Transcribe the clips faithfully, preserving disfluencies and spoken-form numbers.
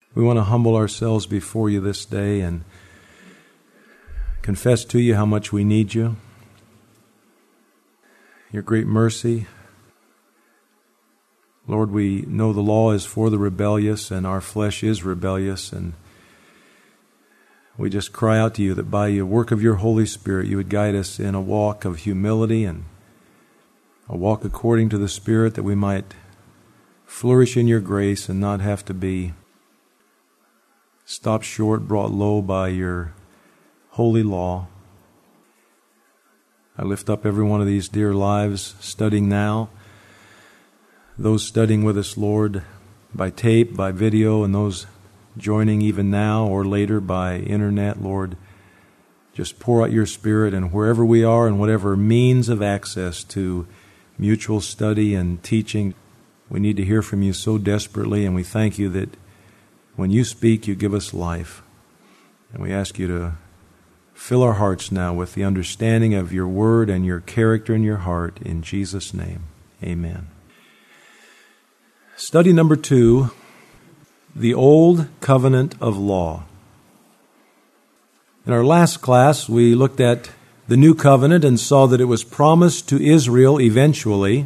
We want to humble ourselves before you this day and confess to you how much we need you, your great mercy. Lord, we know the law is for the rebellious and our flesh is rebellious, and we just cry out to you that by the work of your Holy Spirit you would guide us in a walk of humility and a walk according to the Spirit, that we might flourish in your grace and not have to be stopped short, brought low by your holy law. I lift up every one of these dear lives studying now, those studying with us, Lord, by tape, by video, and those joining even now or later by internet. Lord, just pour out your Spirit, and wherever we are and whatever means of access to mutual study and teaching, we need to hear from you so desperately, and we thank you that when you speak, you give us life. And we ask you to fill our hearts now with the understanding of your word and your character in your heart. In Jesus' name, amen. Study number two, the Old Covenant of Law. In our last class, we looked at the New Covenant and saw that it was promised to Israel eventually.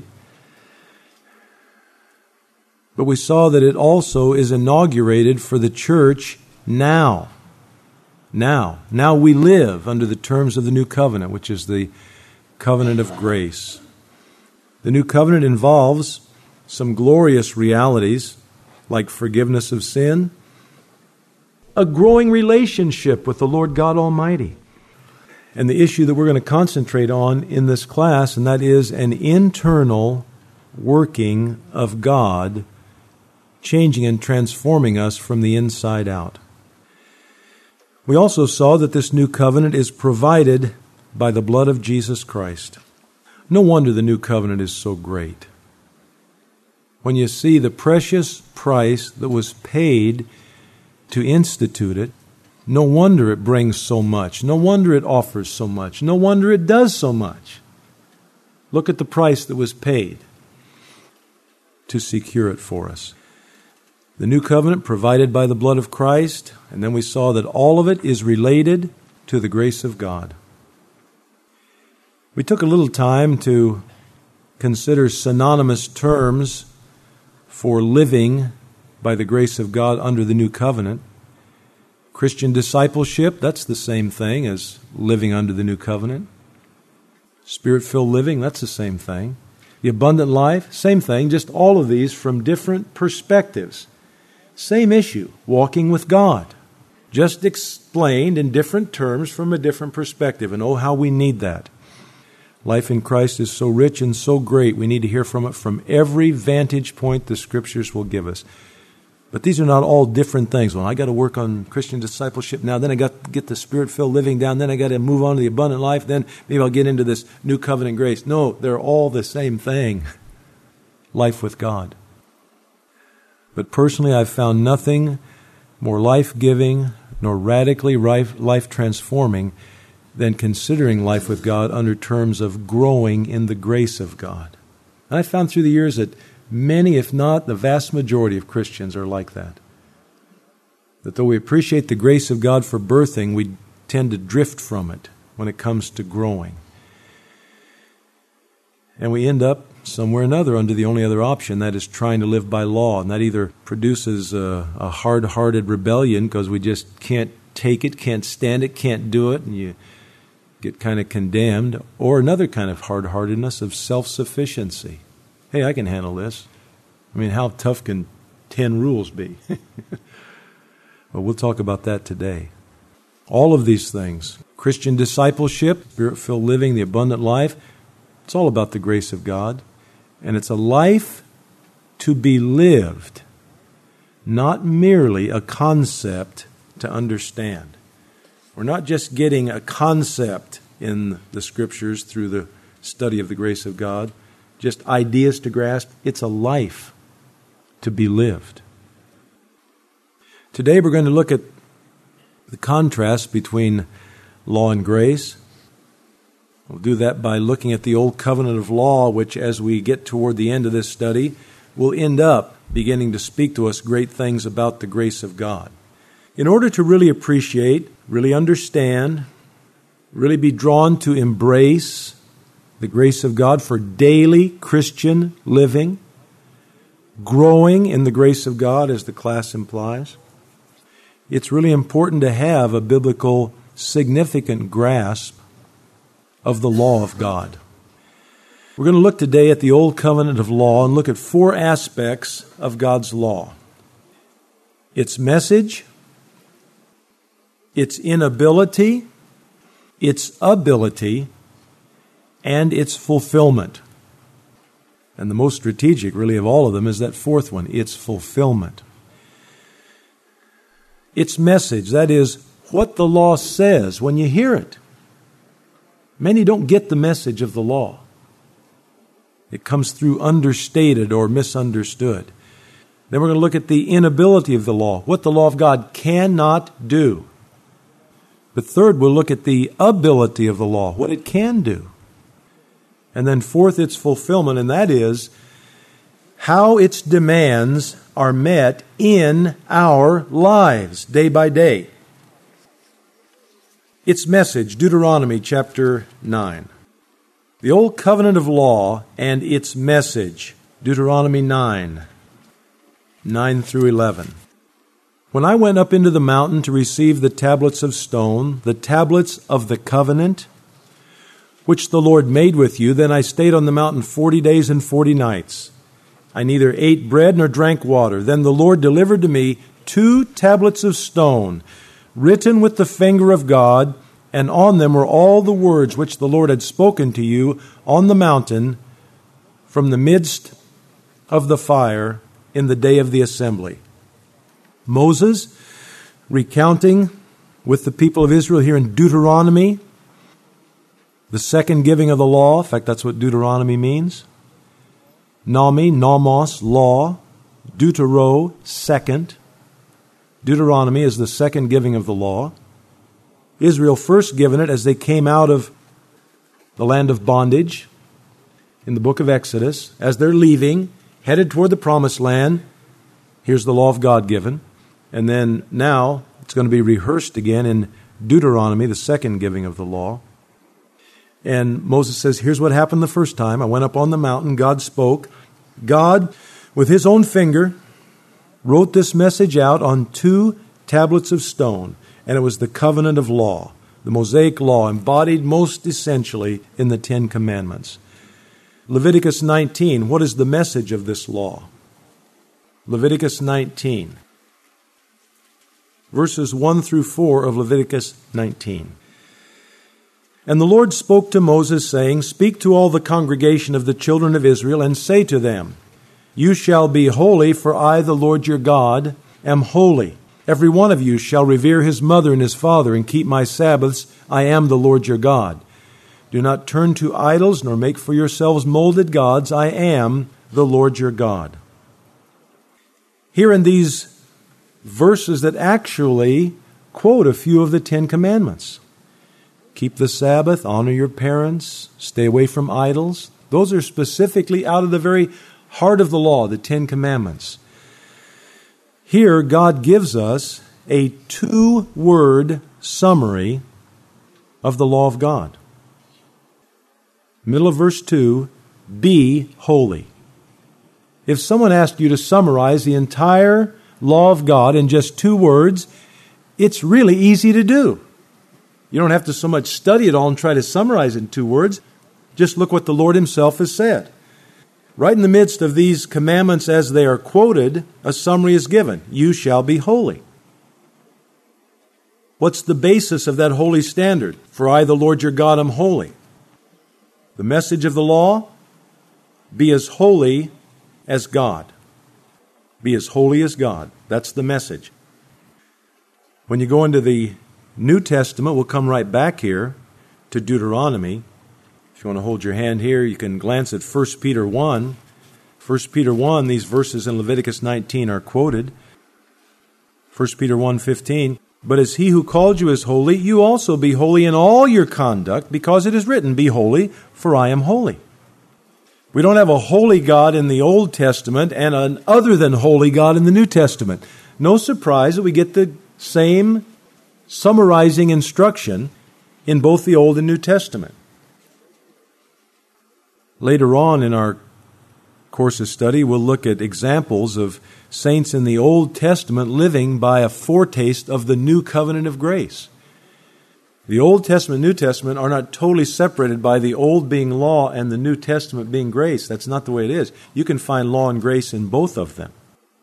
But we saw that it also is inaugurated for the church now. Now. Now we live under the terms of the New Covenant, which is the covenant of grace. The New Covenant involves some glorious realities like forgiveness of sin, a growing relationship with the Lord God Almighty, and the issue that we're going to concentrate on in this class, and that is an internal working of God changing and transforming us from the inside out. We also saw that this new covenant is provided by the blood of Jesus Christ. No wonder the new covenant is so great. When you see the precious price that was paid to institute it, no wonder it brings so much. No wonder it offers so much. No wonder it does so much. Look at the price that was paid to secure it for us. The new covenant provided by the blood of Christ, and then we saw that all of it is related to the grace of God. We took a little time to consider synonymous terms for living by the grace of God under the new covenant. Christian discipleship, that's the same thing as living under the new covenant. Spirit-filled living, that's the same thing. The abundant life, same thing, just all of these from different perspectives. Same issue, walking with God, just explained in different terms from a different perspective. And oh, how we need that. Life in Christ is so rich and so great, we need to hear from it from every vantage point the Scriptures will give us. But these are not all different things. Well, I got to work on Christian discipleship now, then I got to get the Spirit-filled living down, then I got to move on to the abundant life, then maybe I'll get into this new covenant grace. No, they're all the same thing. Life with God. But personally, I've found nothing more life-giving nor radically life-transforming than considering life with God under terms of growing in the grace of God. And I found through the years that many, if not the vast majority of Christians are like that. That though we appreciate the grace of God for birthing, we tend to drift from it when it comes to growing. And we end up somewhere or another under the only other option, that is trying to live by law. And that either produces a, a hard-hearted rebellion because we just can't take it, can't stand it, can't do it, and you get kind of condemned, or another kind of hard-heartedness of self-sufficiency. Hey, I can handle this. I mean, how tough can ten rules be? Well, we'll talk about that today. All of these things, Christian discipleship, Spirit-filled living, the abundant life, it's all about the grace of God. And it's a life to be lived, not merely a concept to understand. We're not just getting a concept in the Scriptures through the study of the grace of God, just ideas to grasp. It's a life to be lived. Today we're going to look at the contrast between law and grace. We'll do that by looking at the Old Covenant of Law, which as we get toward the end of this study, will end up beginning to speak to us great things about the grace of God. In order to really appreciate, really understand, really be drawn to embrace the grace of God for daily Christian living, growing in the grace of God as the class implies, it's really important to have a biblical, significant grasp of the law of God. We're going to look today at the Old Covenant of Law and look at four aspects of God's law: its message, its inability, its ability, and its fulfillment. And the most strategic, really, of all of them is that fourth one, its fulfillment. Its message, that is, what the law says when you hear it. Many don't get the message of the law. It comes through understated or misunderstood. Then we're going to look at the inability of the law, what the law of God cannot do. But third, we'll look at the ability of the law, what it can do. And then fourth, its fulfillment, and that is how its demands are met in our lives day by day. Its message, Deuteronomy chapter nine. The Old Covenant of Law and its message, Deuteronomy nine, nine through eleven. When I went up into the mountain to receive the tablets of stone, the tablets of the covenant, which the Lord made with you, then I stayed on the mountain forty days and forty nights. I neither ate bread nor drank water. Then the Lord delivered to me two tablets of stone, written with the finger of God, and on them were all the words which the Lord had spoken to you on the mountain from the midst of the fire in the day of the assembly. Moses, recounting with the people of Israel here in Deuteronomy, the second giving of the law. In fact, that's what Deuteronomy means. Nami, nomos, law. Deutero, second. Deuteronomy is the second giving of the law. Israel first given it as they came out of the land of bondage in the book of Exodus. As they're leaving, headed toward the promised land, here's the law of God given. And then now it's going to be rehearsed again in Deuteronomy, the second giving of the law. And Moses says, here's what happened the first time. I went up on the mountain, God spoke. God, with his own finger, wrote this message out on two tablets of stone. And it was the covenant of law, the Mosaic law, embodied most essentially in the Ten Commandments. Leviticus nineteen, what is the message of this law? Leviticus nineteen, verses one through four of Leviticus nineteen. And the Lord spoke to Moses, saying, Speak to all the congregation of the children of Israel, and say to them, You shall be holy, for I, the Lord your God, am holy. Every one of you shall revere his mother and his father, and keep my Sabbaths. I am the Lord your God. Do not turn to idols, nor make for yourselves molded gods. I am the Lord your God. Here in these verses that actually quote a few of the Ten Commandments. Keep the Sabbath, honor your parents, stay away from idols. Those are specifically out of the very heart of the law, the Ten Commandments. Here, God gives us a two-word summary of the law of God. Middle of verse two, be holy. If someone asked you to summarize the entire law of God in just two words, it's really easy to do. You don't have to so much study it all and try to summarize it in two words. Just look what the Lord himself has said. Right in the midst of these commandments as they are quoted, a summary is given. You shall be holy. What's the basis of that holy standard? For I, the Lord your God, am holy. The message of the law, be as holy as God. Be as holy as God. That's the message. When you go into the New Testament, we'll come right back here to Deuteronomy. If you want to hold your hand here, you can glance at First Peter one. First Peter one, these verses in Leviticus nineteen are quoted. First Peter one fifteen. But as he who called you is holy, you also be holy in all your conduct, because it is written, Be holy, for I am holy. We don't have a holy God in the Old Testament and an other than holy God in the New Testament. No surprise that we get the same summarizing instruction in both the Old and New Testament. Later on in our course of study, we'll look at examples of saints in the Old Testament living by a foretaste of the new covenant of grace. The Old Testament and New Testament are not totally separated by the Old being law and the New Testament being grace. That's not the way it is. You can find law and grace in both of them.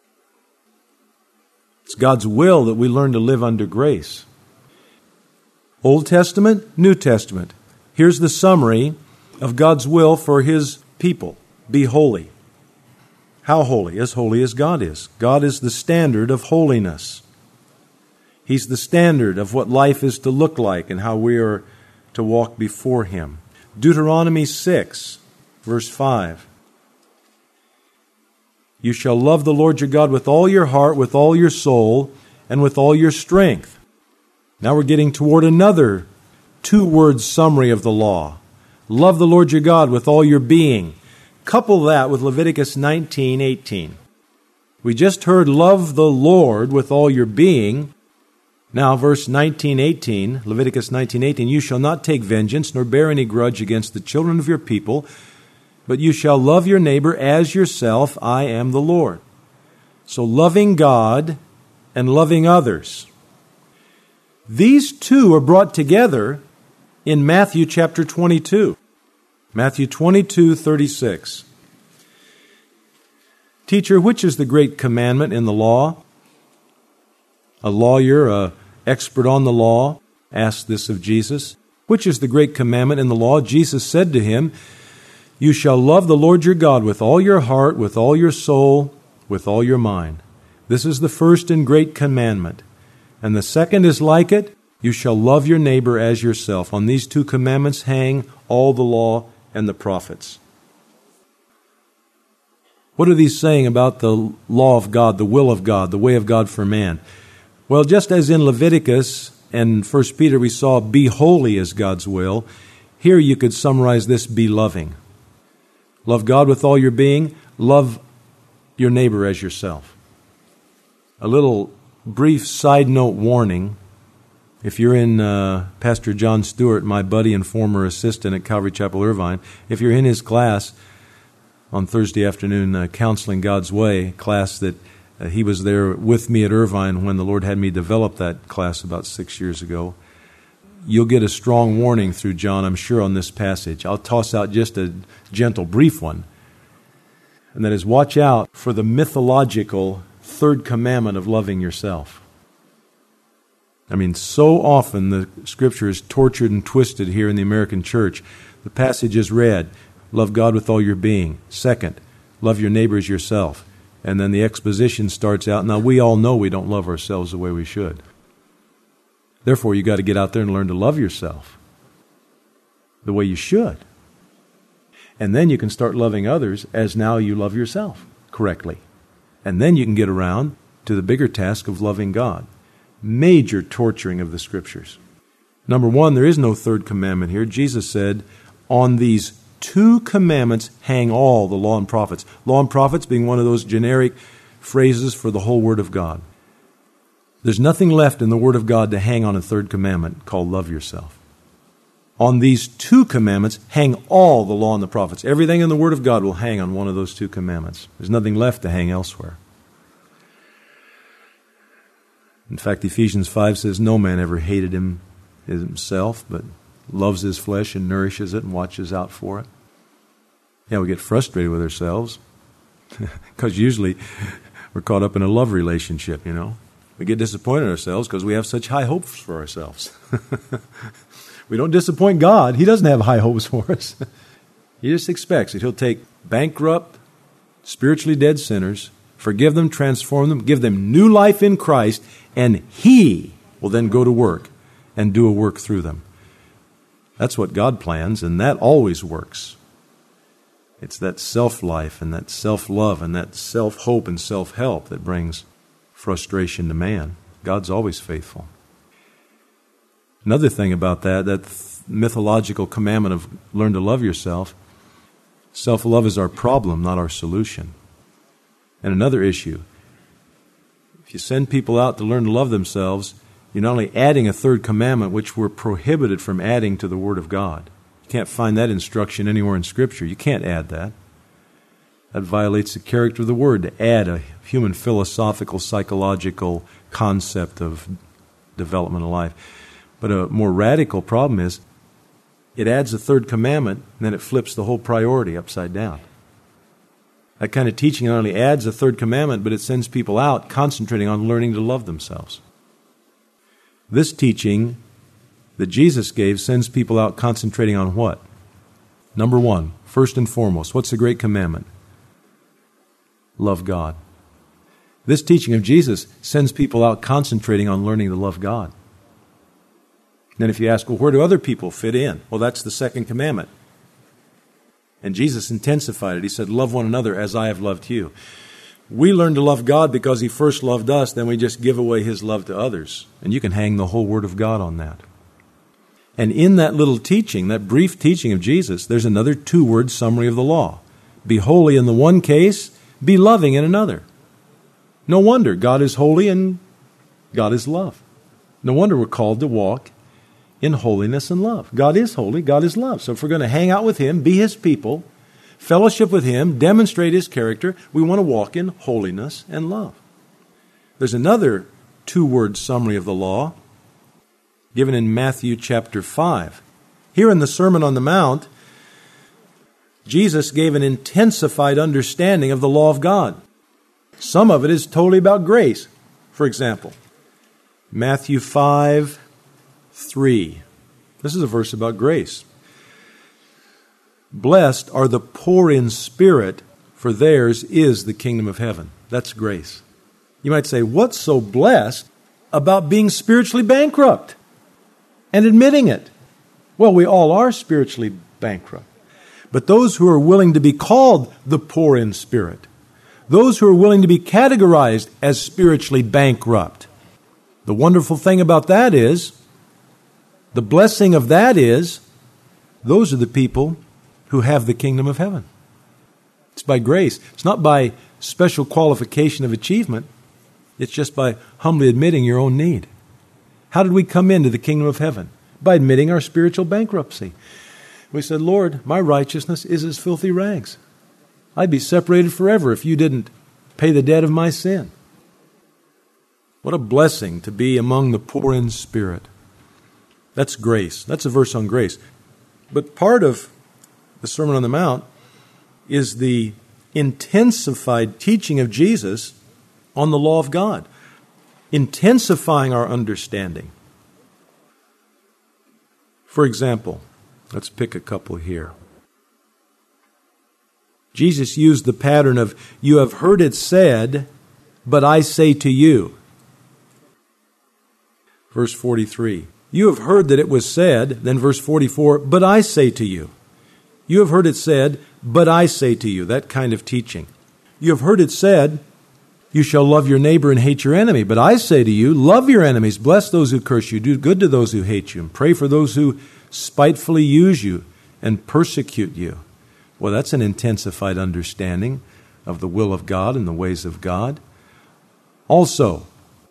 It's God's will that we learn to live under grace. Old Testament, New Testament. Here's the summary of God's will for His people. Be holy. How holy? As holy as God is. God is the standard of holiness. He's the standard of what life is to look like and how we are to walk before Him. Deuteronomy six, verse five. You shall love the Lord your God with all your heart, with all your soul, and with all your strength. Now we're getting toward another two-word summary of the law. Love the Lord your God with all your being. Couple that with Leviticus nineteen eighteen. We just heard love the Lord with all your being. Now, verse nineteen eighteen, Leviticus nineteen eighteen, you shall not take vengeance, nor bear any grudge against the children of your people, but you shall love your neighbor as yourself. I am the Lord. So loving God and loving others. These two are brought together in Matthew chapter twenty-two. Matthew twenty-two, thirty-six. Teacher, which is the great commandment in the law? A lawyer, a expert on the law, asked this of Jesus. Which is the great commandment in the law? Jesus said to him, you shall love the Lord your God with all your heart, with all your soul, with all your mind. This is the first and great commandment. And the second is like it, you shall love your neighbor as yourself. On these two commandments hang all the law and the prophets. What are these saying about the law of God, the will of God, the way of God for man? Well, just as in Leviticus and First Peter we saw be holy as God's will, here you could summarize this, be loving. Love God with all your being, love your neighbor as yourself. A little brief side note warning. If you're in uh, Pastor John Stewart, my buddy and former assistant at Calvary Chapel Irvine, if you're in his class on Thursday afternoon, uh, Counseling God's Way, class that uh, he was there with me at Irvine when the Lord had me develop that class about six years ago, you'll get a strong warning through John, I'm sure, on this passage. I'll toss out just a gentle, brief one. And that is, watch out for the mythological third commandment of loving yourself. I mean, so often the Scripture is tortured and twisted here in the American church. The passage is read, love God with all your being. Second, love your neighbor as yourself. And then the exposition starts out, now we all know we don't love ourselves the way we should. Therefore, you've got to get out there and learn to love yourself the way you should. And then you can start loving others as now you love yourself correctly. And then you can get around to the bigger task of loving God. Major torturing of the Scriptures. Number one, there is no third commandment here. Jesus said, on these two commandments hang all the law and prophets. Law and prophets being one of those generic phrases for the whole Word of God. There's nothing left in the Word of God to hang on a third commandment called love yourself. On these two commandments hang all the law and the prophets. Everything in the Word of God will hang on one of those two commandments. There's nothing left to hang elsewhere. In fact, Ephesians five says, no man ever hated him himself, but loves his flesh and nourishes it and watches out for it. Yeah, we get frustrated with ourselves because usually we're caught up in a love relationship, you know. We get disappointed in ourselves because we have such high hopes for ourselves. We don't disappoint God. He doesn't have high hopes for us. He just expects that He'll take bankrupt, spiritually dead sinners, forgive them, transform them, give them new life in Christ, and He will then go to work and do a work through them. That's what God plans, and that always works. It's that self-life and that self-love and that self-hope and self-help that brings frustration to man. God's always faithful. Another thing about that, that mythological commandment of learn to love yourself, Self-love is our problem, not our solution. And another issue, if you send people out to learn to love themselves, you're not only adding a third commandment, which we're prohibited from adding to the Word of God. You can't find that instruction anywhere in Scripture. You can't add that. That violates the character of the Word, to add a human philosophical, psychological concept of development of life. But a more radical problem is it adds a third commandment, and then it flips the whole priority upside down. That kind of teaching not only adds a third commandment, but it sends people out concentrating on learning to love themselves. This teaching that Jesus gave sends people out concentrating on what? Number one, first and foremost, what's the great commandment? Love God. This teaching of Jesus sends people out concentrating on learning to love God. Then if you ask, well, where do other people fit in? Well, that's the second commandment. And Jesus intensified it. He said, love one another as I have loved you. We learn to love God because He first loved us, then we just give away His love to others. And you can hang the whole Word of God on that. And in that little teaching, that brief teaching of Jesus, there's another two-word summary of the law. Be holy in the one case, be loving in another. No wonder God is holy and God is love. No wonder we're called to walk in holiness and love. God is holy, God is love. So if we're going to hang out with Him, be His people, fellowship with Him, demonstrate His character, we want to walk in holiness and love. There's another two-word summary of the law given in Matthew chapter five. Here in the Sermon on the Mount, Jesus gave an intensified understanding of the law of God. Some of it is totally about grace. For example, Matthew five, three. This is a verse about grace. Blessed are the poor in spirit, for theirs is the kingdom of heaven. That's grace. You might say, what's so blessed about being spiritually bankrupt and admitting it? Well, we all are spiritually bankrupt. But those who are willing to be called the poor in spirit, those who are willing to be categorized as spiritually bankrupt, the wonderful thing about that is, the blessing of that is, those are the people who have the kingdom of heaven. It's by grace. It's not by special qualification of achievement. It's just by humbly admitting your own need. How did we come into the kingdom of heaven? By admitting our spiritual bankruptcy. We said, Lord, my righteousness is as filthy rags. I'd be separated forever if you didn't pay the debt of my sin. What a blessing to be among the poor in spirit. That's grace. That's a verse on grace. But part of the Sermon on the Mount is the intensified teaching of Jesus on the law of God, intensifying our understanding. For example, let's pick a couple here. Jesus used the pattern of, you have heard it said, but I say to you. Verse forty-three. You have heard that it was said, then verse forty-four, but I say to you. You have heard it said, but I say to you. That kind of teaching. You have heard it said, you shall love your neighbor and hate your enemy. But I say to you, love your enemies, bless those who curse you, do good to those who hate you, and pray for those who spitefully use you and persecute you. Well, that's an intensified understanding of the will of God and the ways of God. Also,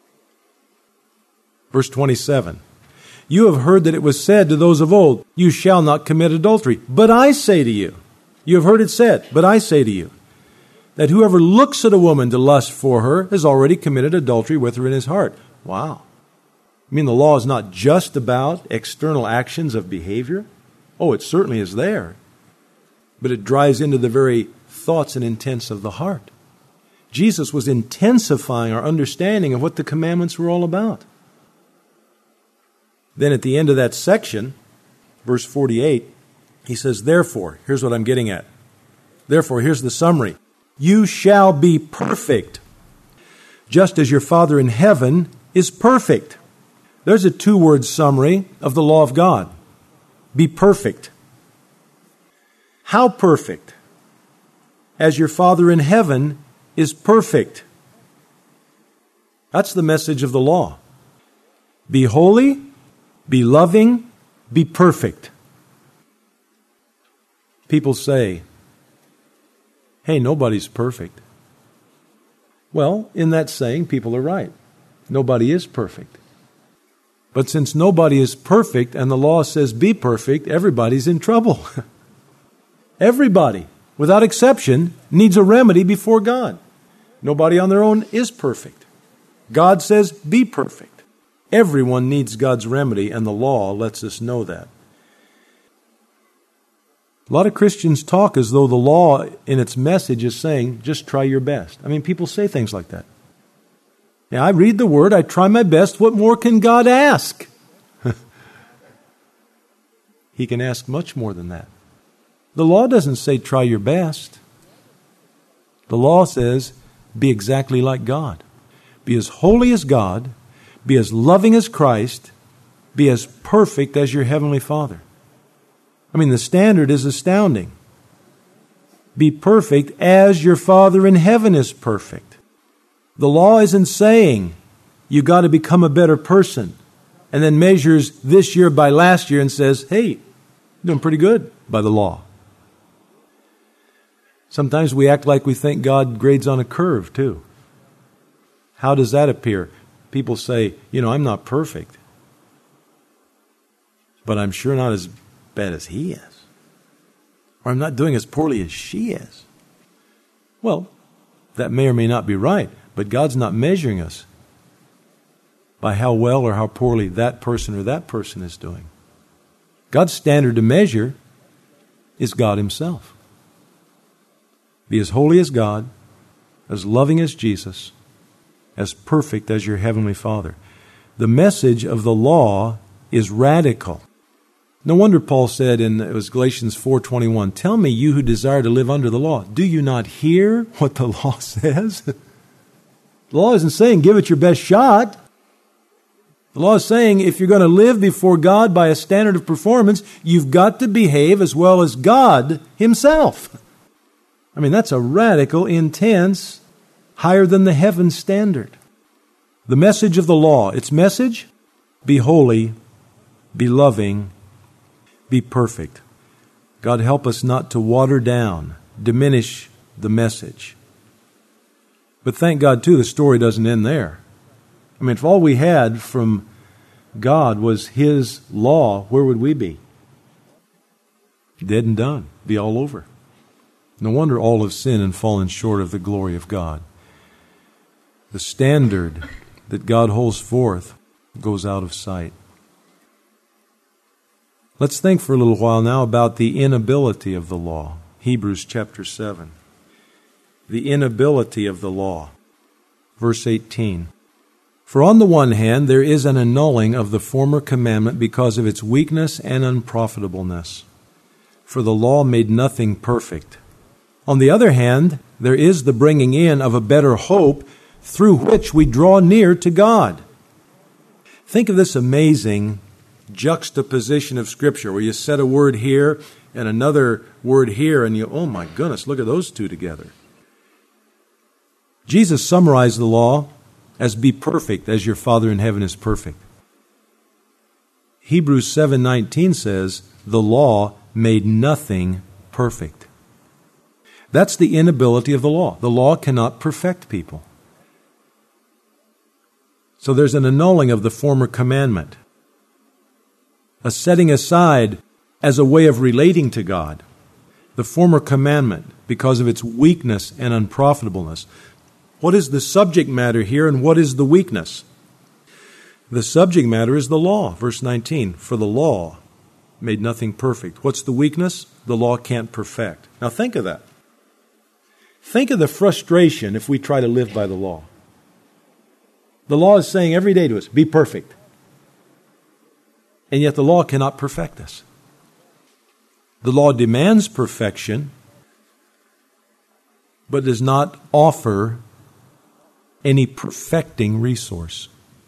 verse twenty-seven, you have heard that it was said to those of old, you shall not commit adultery. But I say to you, you have heard it said, but I say to you, that whoever looks at a woman to lust for her has already committed adultery with her in his heart. Wow. I mean, the law is not just about external actions of behavior. Oh, it certainly is there. But it drives into the very thoughts and intents of the heart. Jesus was intensifying our understanding of what the commandments were all about. Then at the end of that section, verse forty-eight, he says, therefore, here's what I'm getting at. Therefore, here's the summary. You shall be perfect, just as your Father in heaven is perfect. There's a two-word summary of the law of God. Be perfect. How perfect? As your Father in heaven is perfect. That's the message of the law. Be holy, be loving, be perfect. People say, Hey, nobody's perfect. Well, in that saying, people are right. Nobody is perfect. But since nobody is perfect and the law says be perfect, everybody's in trouble. Everybody, without exception, needs a remedy before God. Nobody on their own is perfect. God says be perfect. Everyone needs God's remedy, and the law lets us know that. A lot of Christians talk as though the law in its message is saying, just try your best. I mean, people say things like that. Yeah, I read the Word, I try my best. What more can God ask? He can ask much more than that. The law doesn't say try your best. The law says be exactly like God. Be as holy as God. Be as loving as Christ. Be as perfect as your Heavenly Father. I mean, the standard is astounding. Be perfect as your Father in heaven is perfect. The law isn't saying you got to become a better person and then measures this year by last year and says, hey, you're doing pretty good by the law. Sometimes we act like we think God grades on a curve too. How does that appear? People say, you know, I'm not perfect, but I'm sure not as bad as he is. Or I'm not doing as poorly as she is. Well, that may or may not be right, but God's not measuring us by how well or how poorly that person or that person is doing. God's standard to measure is God Himself. Be as holy as God, as loving as Jesus, as perfect as your Heavenly Father. The message of the law is radical. No wonder Paul said in it was Galatians four twenty-one, tell me, you who desire to live under the law, do you not hear what the law says? The law isn't saying give it your best shot. The law is saying if you're going to live before God by a standard of performance, you've got to behave as well as God Himself. I mean, that's a radical, intense, higher than the heaven standard. The message of the law, its message, be holy, be loving, be perfect. God help us not to water down, diminish the message. But thank God, too, the story doesn't end there. I mean, if all we had from God was His law, where would we be? Dead and done. Be all over. No wonder all have sinned and fallen short of the glory of God. The standard that God holds forth goes out of sight. Let's think for a little while now about the inability of the law. Hebrews chapter seven. The inability of the law. Verse eighteen. For on the one hand, there is an annulling of the former commandment because of its weakness and unprofitableness. For the law made nothing perfect. On the other hand, there is the bringing in of a better hope through which we draw near to God. Think of this amazing juxtaposition of Scripture where you set a word here and another word here and you, oh my goodness, look at those two together. Jesus summarized the law as be perfect as your Father in heaven is perfect. Hebrews seven nineteen says the law made nothing perfect. That's the inability of the law. The law cannot perfect people. So there's an annulling of the former commandment, a setting aside as a way of relating to God. The former commandment, because of its weakness and unprofitableness. What is the subject matter here and what is the weakness? The subject matter is the law. Verse nineteen, for the law made nothing perfect. What's the weakness? The law can't perfect. Now think of that. Think of the frustration if we try to live by the law. The law is saying every day to us, be perfect. And yet the law cannot perfect us. The law demands perfection, but does not offer any perfecting resource.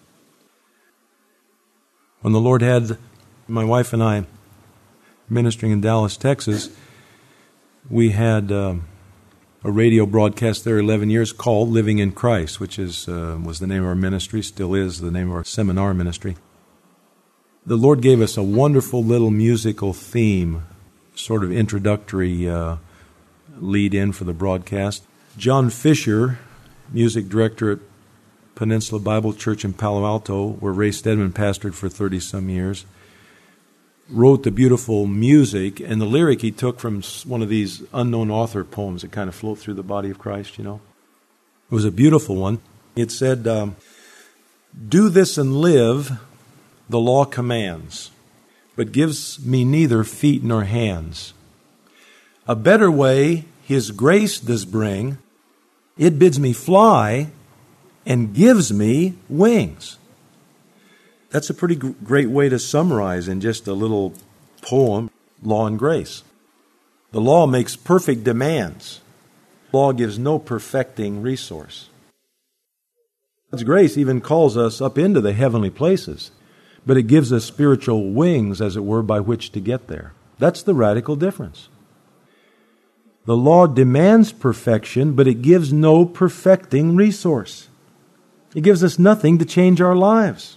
When the Lord had my wife and I ministering in Dallas, Texas, we had um, a radio broadcast there eleven years called Living in Christ, which is uh, was the name of our ministry, still is the name of our seminar ministry. The Lord gave us a wonderful little musical theme, sort of introductory uh, lead in for the broadcast. John Fisher, music director at Peninsula Bible Church in Palo Alto, where Ray Stedman pastored for thirty-some years, wrote the beautiful music, and the lyric he took from one of these unknown author poems that kind of float through the body of Christ, you know. It was a beautiful one. It said, um, "Do this and live, the law commands, but gives me neither feet nor hands. A better way His grace does bring, it bids me fly and gives me wings." That's a pretty great way to summarize in just a little poem, law and grace. The law makes perfect demands. Law gives no perfecting resource. God's grace even calls us up into the heavenly places, but it gives us spiritual wings, as it were, by which to get there. That's the radical difference. The law demands perfection, but it gives no perfecting resource. It gives us nothing to change our lives.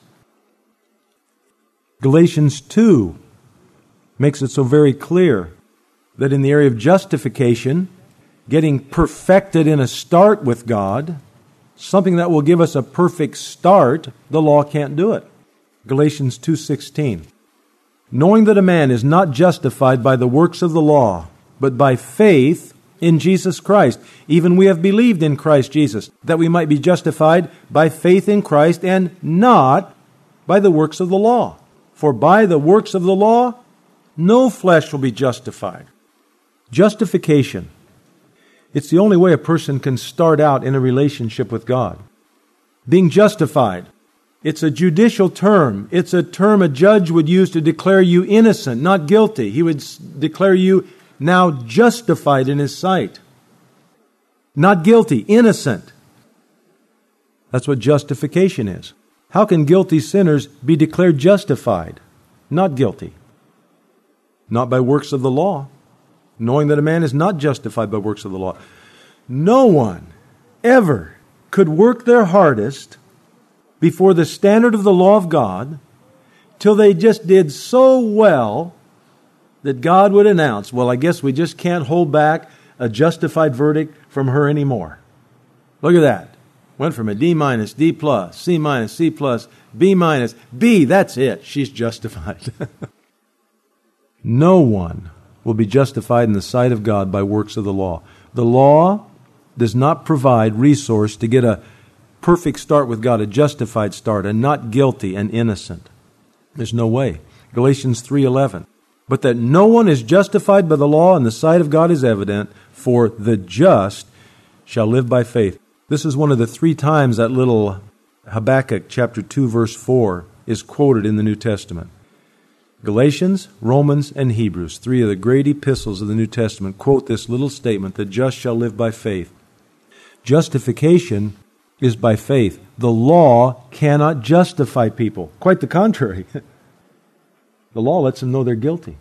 Galatians two makes it so very clear that in the area of justification, getting perfected in a start with God, something that will give us a perfect start, the law can't do it. Galatians two sixteen. "Knowing that a man is not justified by the works of the law, but by faith in Jesus Christ. Even we have believed in Christ Jesus, that we might be justified by faith in Christ and not by the works of the law. For by the works of the law, no flesh will be justified." Justification. It's the only way a person can start out in a relationship with God. Being justified. It's a judicial term. It's a term a judge would use to declare you innocent, not guilty. He would declare you now justified in His sight. Not guilty, innocent. That's what justification is. How can guilty sinners be declared justified? Not guilty. Not by works of the law. Knowing that a man is not justified by works of the law. No one ever could work their hardest before the standard of the law of God till they just did so well that God would announce, well, I guess we just can't hold back a justified verdict from her anymore. Look at that. Went from a D minus, D plus, C minus, C plus, B minus, B, that's it. She's justified. No one will be justified in the sight of God by works of the law. The law does not provide resource to get a perfect start with God, a justified start, and not guilty and innocent. There's no way. Galatians three eleven. "But that no one is justified by the law in the sight of God is evident, for the just shall live by faith." This is one of the three times that little Habakkuk chapter two verse four is quoted in the New Testament. Galatians, Romans, and Hebrews, three of the great epistles of the New Testament, quote this little statement, "The just shall live by faith." Justification is by faith. The law cannot justify people. Quite the contrary. The law lets them know they're guilty.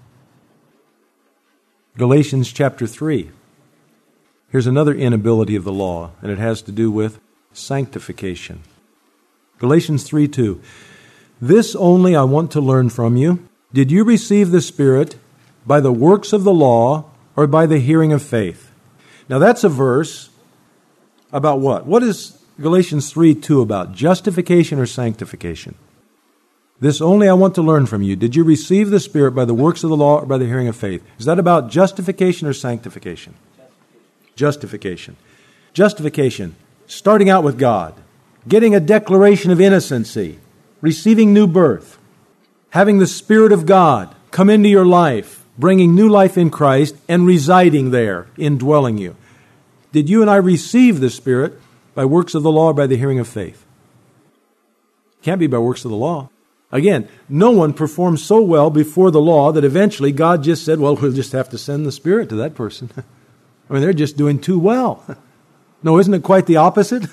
Galatians chapter three. Here's another inability of the law, and it has to do with sanctification. Galatians three two. "This only I want to learn from you. Did you receive the Spirit by the works of the law or by the hearing of faith?" Now that's a verse about what? What is Galatians three two about? Justification or sanctification? "This only I want to learn from you. Did you receive the Spirit by the works of the law or by the hearing of faith?" Is that about justification or sanctification? Justification. Justification. Starting out with God. Getting a declaration of innocency. Receiving new birth. Having the Spirit of God come into your life. Bringing new life in Christ and residing there, indwelling you. Did you and I receive the Spirit by works of the law or by the hearing of faith? Can't be by works of the law. Again, no one performed so well before the law that eventually God just said, well, we'll just have to send the Spirit to that person. I mean, they're just doing too well. No, isn't it quite the opposite?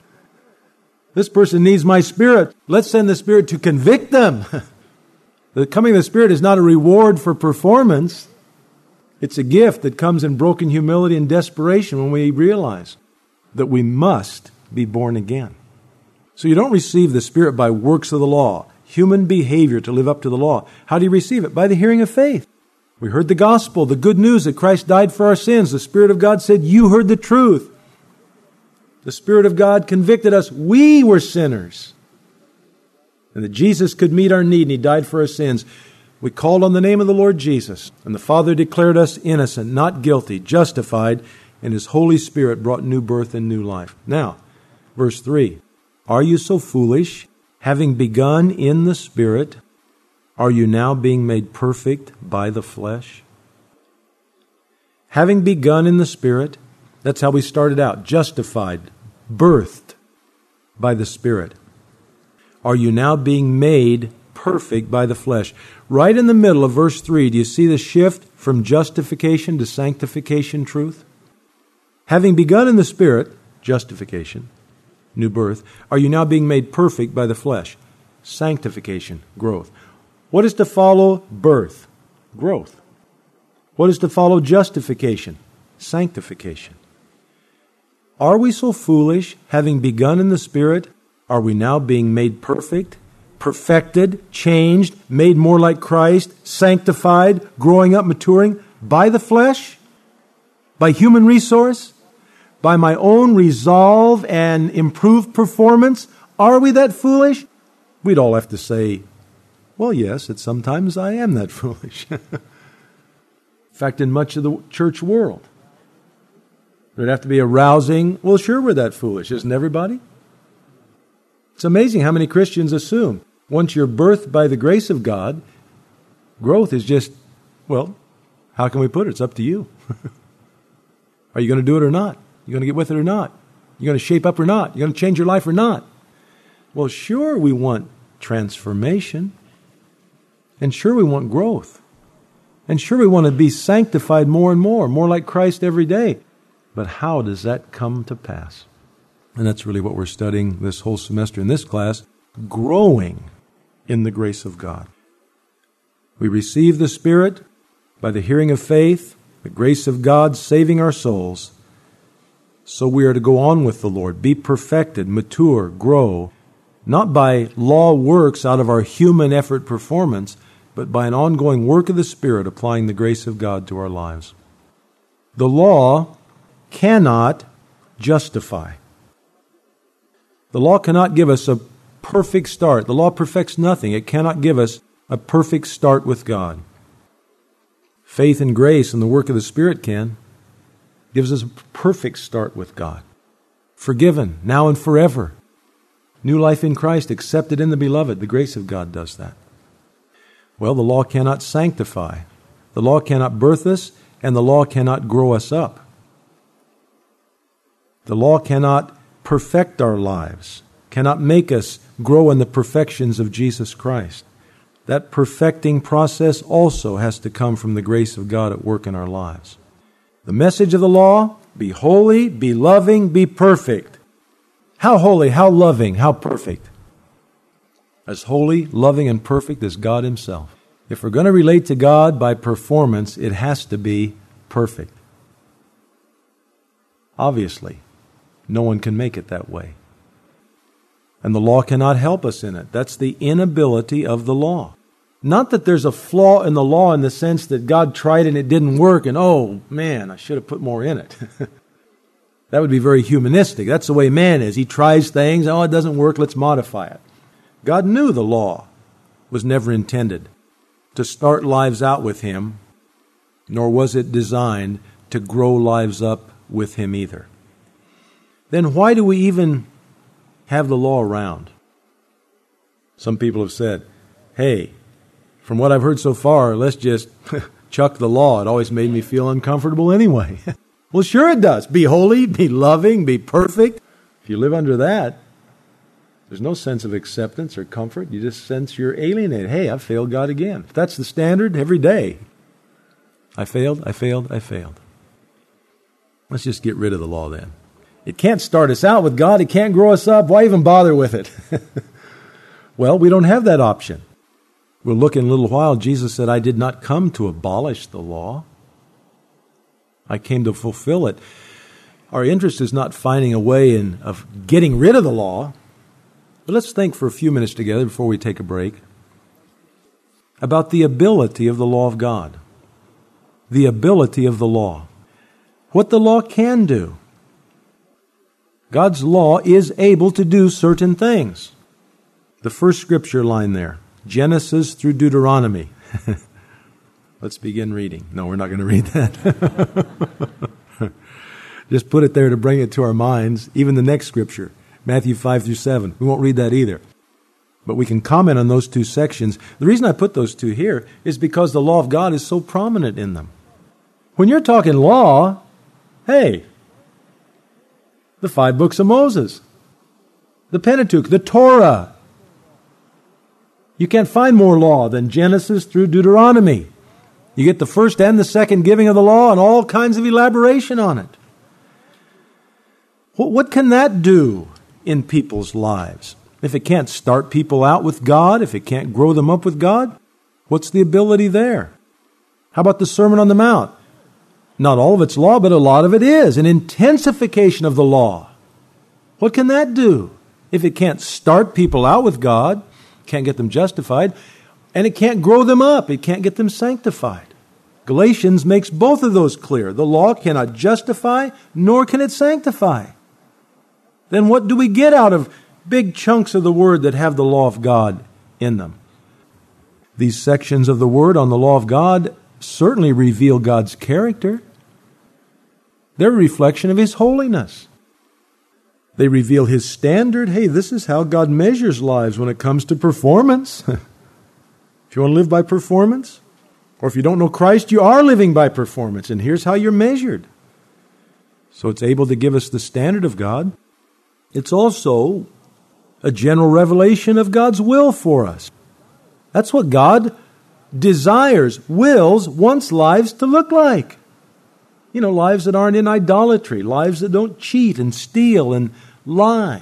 This person needs my Spirit. Let's send the Spirit to convict them. The coming of the Spirit is not a reward for performance. It's a gift that comes in broken humility and desperation when we realize that we must be born again. So you don't receive the Spirit by works of the law, human behavior to live up to the law. How do you receive it? By the hearing of faith. We heard the gospel, the good news that Christ died for our sins. The Spirit of God said, you heard the truth. The Spirit of God convicted us. We were sinners. And that Jesus could meet our need, and He died for our sins. We called on the name of the Lord Jesus, and the Father declared us innocent, not guilty, justified, and His Holy Spirit brought new birth and new life. Now, verse three, are you so foolish? Having begun in the Spirit, are you now being made perfect by the flesh? Having begun in the Spirit, that's how we started out, justified, birthed by the Spirit. Are you now being made perfect by the flesh? Right in the middle of verse three, do you see the shift from justification to sanctification truth? Having begun in the Spirit, justification, new birth, are you now being made perfect by the flesh? Sanctification, growth. What is to follow birth? Growth. What is to follow justification? Sanctification. Are we so foolish, having begun in the Spirit, are we now being made perfect, perfected, changed, made more like Christ, sanctified, growing up, maturing by the flesh? By human resource? By my own resolve and improved performance? Are we that foolish? We'd all have to say, well, yes, at sometimes I am that foolish. In fact, in much of the church world, there'd have to be a rousing, well, sure, we're that foolish, isn't everybody? It's amazing how many Christians assume once you're birthed by the grace of God, growth is just, well, how can we put it? It's up to you. Are you going to do it or not? You going to get with it or not? You going to shape up or not? You going to change your life or not? Well, sure, we want transformation. And sure, we want growth. And sure, we want to be sanctified more and more, more like Christ every day. But how does that come to pass? And that's really what we're studying this whole semester in this class, growing in the grace of God. We receive the Spirit by the hearing of faith, the grace of God saving our souls. So we are to go on with the Lord, be perfected, mature, grow, not by law works out of our human effort performance, but by an ongoing work of the Spirit applying the grace of God to our lives. The law cannot justify. The law cannot give us a perfect start. The law perfects nothing. It cannot give us a perfect start with God. Faith and grace and the work of the Spirit can. Gives us a perfect start with God. Forgiven, now and forever. New life in Christ, accepted in the Beloved. The grace of God does that. Well, the law cannot sanctify. The law cannot birth us, and the law cannot grow us up. The law cannot perfect our lives, cannot make us grow in the perfections of Jesus Christ. That perfecting process also has to come from the grace of God at work in our lives. The message of the law, be holy, be loving, be perfect. How holy, how loving, how perfect? As holy, loving, and perfect as God Himself. If we're going to relate to God by performance, it has to be perfect. Obviously, no one can make it that way. And the law cannot help us in it. That's the inability of the law. Not that there's a flaw in the law in the sense that God tried and it didn't work and, oh, man, I should have put more in it. That would be very humanistic. That's the way man is. He tries things, oh, it doesn't work, let's modify it. God knew the law was never intended to start lives out with Him, nor was it designed to grow lives up with Him either. Then why do we even have the law around? Some people have said, hey, from what I've heard so far, let's just chuck the law. It always made me feel uncomfortable anyway. Well, sure it does. Be holy, be loving, be perfect. If you live under that, there's no sense of acceptance or comfort. You just sense you're alienated. Hey, I failed God again. If that's the standard every day, I failed, I failed, I failed. Let's just get rid of the law then. It can't start us out with God. It can't grow us up. Why even bother with it? Well, we don't have that option. We'll look in a little while. Jesus said, I did not come to abolish the law. I came to fulfill it. Our interest is not finding a way in, of getting rid of the law. But let's think for a few minutes together before we take a break about the ability of the law of God. the ability of the law. What the law can do. God's law is able to do certain things. The first scripture line there, Genesis through Deuteronomy. Let's begin reading. No, we're not going to read that. Just put it there to bring it to our minds. Even the next scripture, Matthew five through seven. We won't read that either. But we can comment on those two sections. The reason I put those two here is because the law of God is so prominent in them. When you're talking law, hey, the five books of Moses, the Pentateuch, the Torah. You can't find more law than Genesis through Deuteronomy. You get the first and the second giving of the law and all kinds of elaboration on it. What can that do in people's lives? If it can't start people out with God, if it can't grow them up with God, what's the ability there? How about the Sermon on the Mount? Not all of it's law, but a lot of it is an intensification of the law. What can that do? If it can't start people out with God, can't get them justified, and it can't grow them up, it can't get them sanctified. Galatians makes both of those clear. The law cannot justify, nor can it sanctify. Then what do we get out of big chunks of the Word that have the law of God in them? These sections of the Word on the law of God certainly reveal God's character. They're a reflection of His holiness. They reveal His standard. Hey, this is how God measures lives when it comes to performance. If you want to live by performance, or if you don't know Christ, you are living by performance, and here's how you're measured. So it's able to give us the standard of God. It's also a general revelation of God's will for us. That's what God desires, wills, wants lives to look like. You know, lives that aren't in idolatry, lives that don't cheat and steal and lie.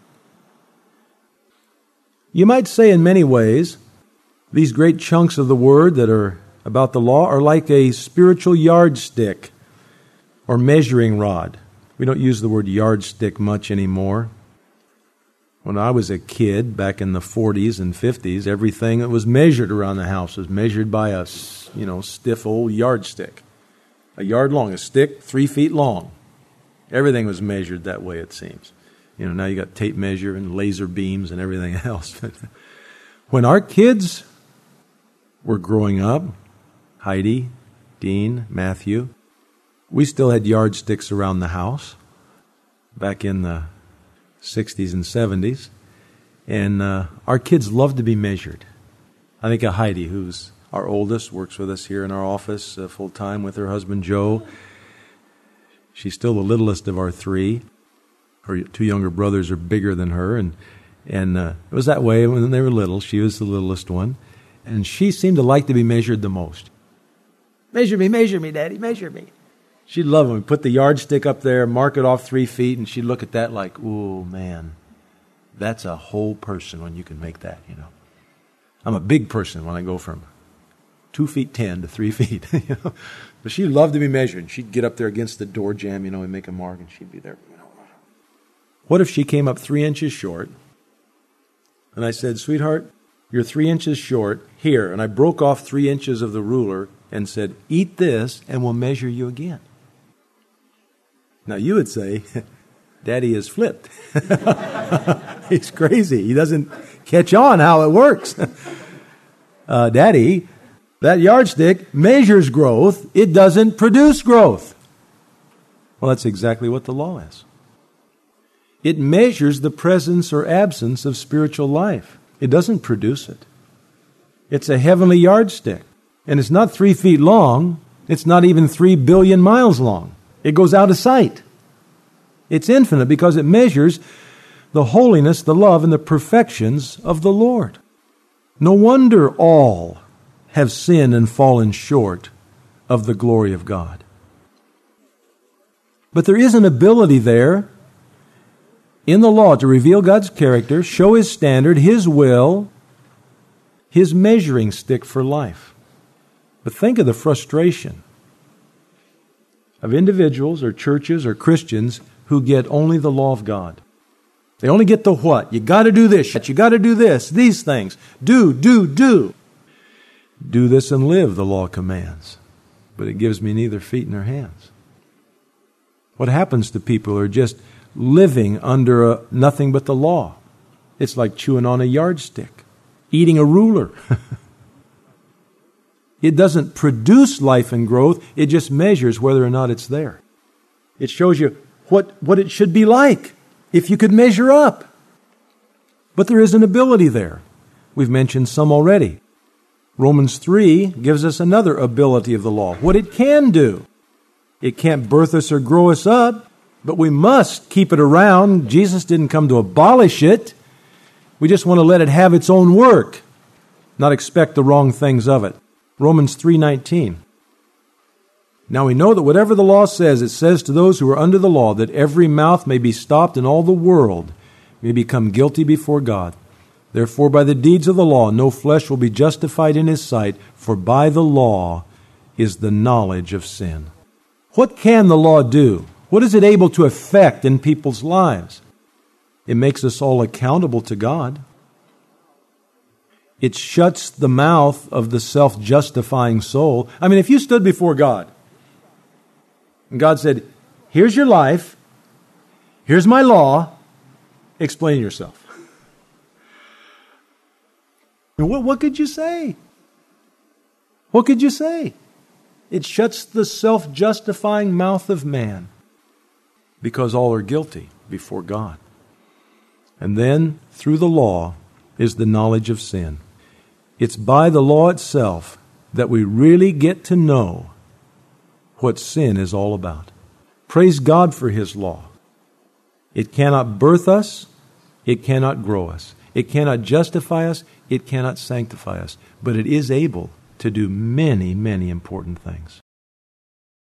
You might say in many ways, these great chunks of the Word that are about the law are like a spiritual yardstick or measuring rod. We don't use the word yardstick much anymore. When I was a kid, back in the forties and fifties, everything that was measured around the house was measured by a, you know, stiff old yardstick. A yard long, a stick three feet long. Everything was measured that way, it seems. You know, now you got tape measure and laser beams and everything else. When our kids were growing up, Heidi, Dean, Matthew, we still had yardsticks around the house back in the sixties and seventies. And uh, our kids loved to be measured. I think of Heidi, who's our oldest, works with us here in our office uh, full-time with her husband, Joe. She's still the littlest of our three. Her two younger brothers are bigger than her. And, and uh, it was that way when they were little. She was the littlest one. And she seemed to like to be measured the most. Measure me, measure me, Daddy, measure me. She'd love when we put the yardstick up there, mark it off three feet, and she'd look at that like, oh, man, that's a whole person when you can make that, you know. I'm a big person when I go from two feet ten to three feet, you know. But she loved to be measured. She'd get up there against the door jamb, you know, and make a mark, and she'd be there. You know. What if she came up three inches short, and I said, sweetheart, you're three inches short here, and I broke off three inches of the ruler and said, eat this, and we'll measure you again. Now, you would say, Daddy is flipped. He's crazy. He doesn't catch on how it works. uh, Daddy, that yardstick measures growth. It doesn't produce growth. Well, that's exactly what the law is. It measures the presence or absence of spiritual life. It doesn't produce it. It's a heavenly yardstick. And it's not three feet long. It's not even three billion miles long. It goes out of sight. It's infinite because it measures the holiness, the love, and the perfections of the Lord. No wonder all have sinned and fallen short of the glory of God. But there is an ability there in the law to reveal God's character, show His standard, His will, His measuring stick for life. But think of the frustration of individuals or churches or Christians who get only the law of God. They only get the what? You got to do this. You got to do this. These things. Do, do, do. Do this and live, the law commands. but it gives me neither feet nor hands. What happens to people who are just living under a, nothing but the law? It's like chewing on a yardstick, eating a ruler. It doesn't produce life and growth. It just measures whether or not it's there. It shows you what, what it should be like if you could measure up. But there is an ability there. We've mentioned some already. Romans three gives us another ability of the law, what it can do. It can't birth us or grow us up, but we must keep it around. Jesus didn't come to abolish it. We just want to let it have its own work, not expect the wrong things of it. Romans three nineteen. Now we know that whatever the law says, it says to those who are under the law, that every mouth may be stopped and all the world may become guilty before God. Therefore, by the deeds of the law, no flesh will be justified in his sight, for by the law is the knowledge of sin. What can the law do? What is it able to affect in people's lives? It makes us all accountable to God. It shuts the mouth of the self-justifying soul. I mean, if you stood before God, and God said, here's your life, here's my law, explain yourself. What, what could you say? What could you say? It shuts the self-justifying mouth of man because all are guilty before God. And then, through the law, is the knowledge of sin. It's by the law itself that we really get to know what sin is all about. Praise God for His law. It cannot birth us. It cannot grow us. It cannot justify us. It cannot sanctify us. But it is able to do many, many important things.